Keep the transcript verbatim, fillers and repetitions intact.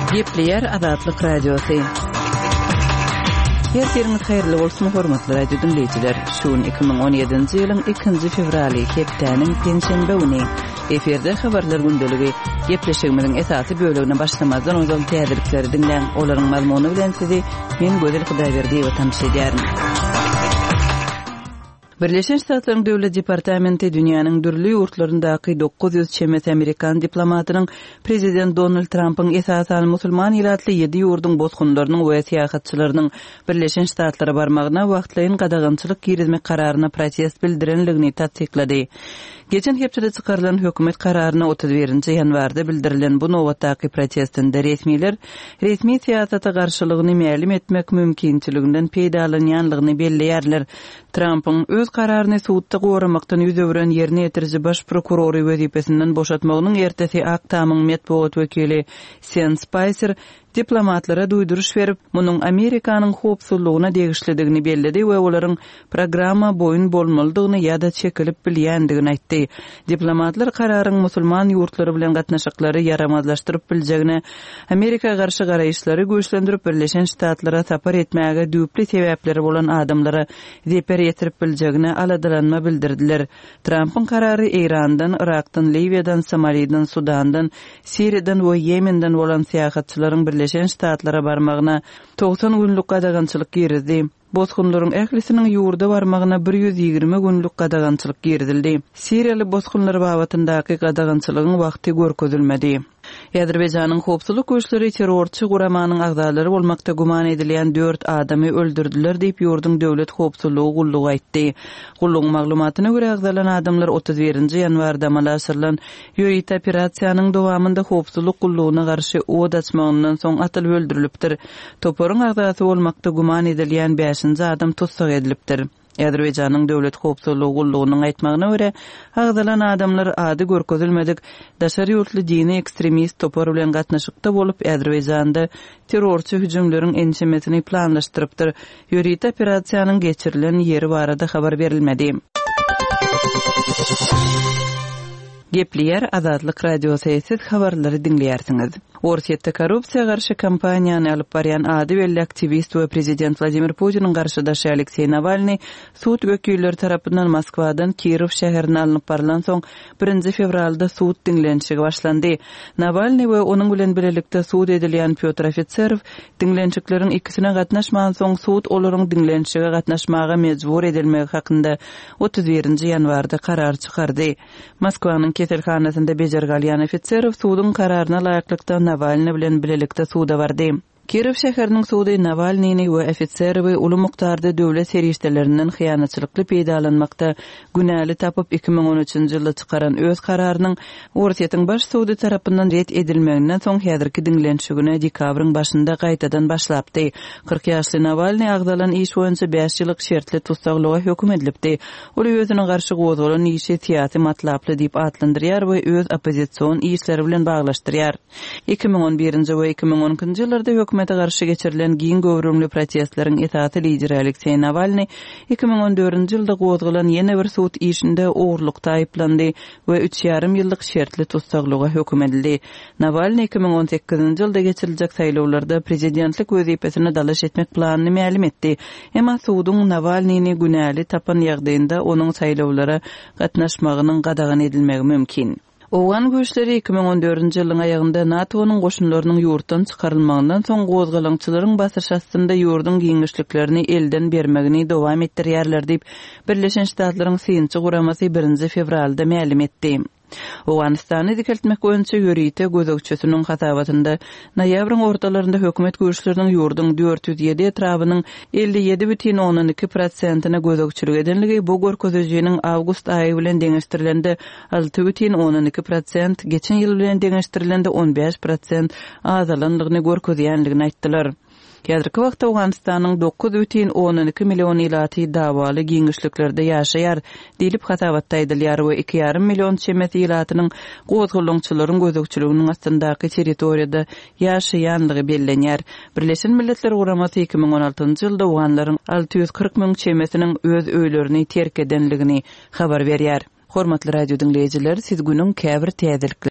Gepleyer Azatlyk Radiosu. Herkese hayırlı bolsun hormatly radio dinleyijiler. Şuun iki ming on ýedinji ýylyň ikinji fevraly hepdeniň penşenbe güni eferde habarlar gündöligi gepleşigimiň esasy bölegine başlamazdan öňden täzelikleri dinleň. Olaryň mazmuny bilen sizi men Gözel Hudaýberdiýew tanışy edýärim. Birleşen Ştatlaryň Döwlet Departamenti dünýäniň dürli ýurtlaryndaky dokuz ýüz çemet Amerikan diplomatynyň Prezident Donald Trump'yň esasan musulman ýyratly ýedi ýurdun bozgunlarynyň we syýasatçylarynyň Birleşen Ştatlara barmagyna wagtlaýyn gadagançylyk girizmek kararyna protest bildirenligini tasdiklady. Geçen hepside çıkarılan hökümet kararına otuz birinji ýanwarda bildirilen bu nowatdaky protestinde resmiler resmi syýasata garşylygyny mälim etmek mümkinçiliginden peýdalanýanlygyny belleýärler. Trump'yň öz kararyny suwtda goramakdan ýüzöwren ýerine ýetirji baş prokurory wezipesinden boşatmagynyň ertesi aktamyň medpuat wekili Sean Spicer diplomatlara duýduruş berip, munyň Amerikanyň howpsuzlygyna degişlidigini belledi we olaryň programma boýun bolmalydygyny ýa-da çekilip bilýändigini aýtdy. Diplomatlar kararyň musulman ýurtlary bilen gatnaşyklary ýaramazlaşdyryp biljegine, Amerika garşy garaýşlary güýçlendirip Birleşen Ştatlara sapar etmäge düýpli sebäpleri bolan adamlara zeper ýetirip biljegine aladylanma bildirdiler. Trump'yň karary Irandan, Irakdan, Libyýadan, Somaliýadan, Sudandan, Siriýadan we Ýemenden bolan syýasatçylaryň Birleşen Ştatlara barmagyna doksan günlük gadagançylyk girizdi. Bozgunlaryň ählisiniň ýurda barmagyna bir ýüz ýigirme günlük gadagançylyk girdildi. Siriýaly bozgunlar babatyndaky gadagançylygyň wagty görkezilmedi. Ýazerbaýjanyň howpsuzlyk güýçleri terrorçy guramanyň agdalary bolmakda guman edilýän dört adamy öldürdiler diýip ýurdun döwlet howpsuzlygy gullugy aýtdy. Gullugyň maglumatyna görä agdalan adamlar otuz birinji ýanwarda amala aşyrylan ýörit operasiýanyň dowamında howpsuzlyk gullugyna garşy od açmagyndan soň atylyp öldürilipdir. Toporyň agdasy bolmakda guman edilýän beşinji adam tutsak edilipdir. Ýazerbaýjanyň döwlet howpsuzlygy gullugynyň aýtmagyna görä, agdalan adamlar ady görkezilmedik, daşary ýurtly dini ekstremist topor bilen gatnaşykda bolup Ýazerbaýjanda terrorçy hüjümleriň ençemesini planlaşdyrypdyr. Ýörit operasiýanyň geçirilen ýeri barada habar berilmedi. Gepleyer Azatlyk Radiosu siz habarlary dinleýärsiňiz. Orsiýetde korrupsiýa garşy kampaniýany alyp barýan ady belli aktivist we prezident Vladimir Putiniň garşydaşy Aleksey Navalny suwt wekilleri tarapyndan Moskwadan Kiýew şäherine alınıp barılan soň birinji fevralda suwt dinlenşigi başlandy. Navalny we onuň bilen birlikde suwt edilýän Pyotr Ofitserow dinlenşikleriň ikisine gatnaşmagan soň suwt olaryň dinlenşige gatnaşmaga mejbur edilmegi hakynda otuz birinji ýanwarda karar çykardy. Moskwanyň keselhanasynda bejergalýan Ofitserow suwdyň kararyna laýyklykda Navalny bilen birlikde suwda bardy. Kiýew şäheriniň suwdy Navalnyny we Ofitserowy uly mukdarda döwlet serişdelerinden hyýanatçylykly peýdalanmakda günäli tapyp iki ming on üçinji ýylda çykaran öz kararynyň Orsiýetiň baş suwdy tarapyndan ret edilmeginden soň häzirki dinlenşigine dekabryň başynda gaýtadan başlapdy. kırk ýaşly Navalny agdalan iş boýunça beş ýyllyk şertli tutsaklyga höküm edilipdi. Ol özüne garşy gozgulan işi syýasy matlaply diýip adlandyrýar we öz opozisiýon işleri bilen baglaşdyrýar. iki ming on birinji we iki ming on ikinji ýyllarda hökümete garşy geçirilen giň göwrümli protestleriň esasy lideri Aleksey Navalny iki ming on dördünji ýylda gozgulan ýene bir suwt işinde ogurlukda aýplandy we üç ýarym ýyllyk şertli tutsaklyga höküm edildi. Navalny iki ming on sekizinji ýylda geçiriljek saýlawlarda prezidentlik wezipesine dalaş etmek planyny mälim etdi. Emma suwdyň Navalnyny günäli tapan ýagdaýynda onuň saýlawlara gatnaşmagynyň gadagan edilmegi mümkin. Owan güýçleri iki ming on dördünji ýylyň aýagynda NATO'nyň goşunlarynyň ýurtdan çykarylmagynyň soň gozgalançylaryň basyş astynda ýurdun giňişliklerini elden bermegini dowam etdirýärler diýip Birleşen Ştatlaryň synçy guramasy birinji fevralda mälim etdi. Owganystany dikeltmek boýunça ýörite gözegçisiniň hatabatynda noýabryň ortalarynda hökümet güýçleriniň ýurdun dört ýüz ýedi etrabynyň elli ýedi бүтүn onuň iki prosentina gözegçilik edenligi bu görkezejiniň awgust aýy bilen deňeşdirilende alty бүтүn onuň iki prosent, geçen ýyl bilen deňeşdirilende on beş prosent azalanlygyny görkezýänligini aýtdylar. Häzirki wagtda Owganystanyň dokuz бүтүn onuň iki million ýylaty dawaly giňişliklerde ýaşaýar diýilip hatabatda aýdylýar we iki ýarym million çemet ýylatynyň gozgulançylaryň gözegçiliginiň astyndaky territoriýada ýaşaýanlygy bellenýär. Birleşen Milletler Guramasy iki ming on altynjy ýylda Owganlaryň alty ýüz kırk müň çemetiniň öz öýlerini terk edenligini habar berýär. Hormatly radio dinleyijiler, siz günüň käbir täzelikleri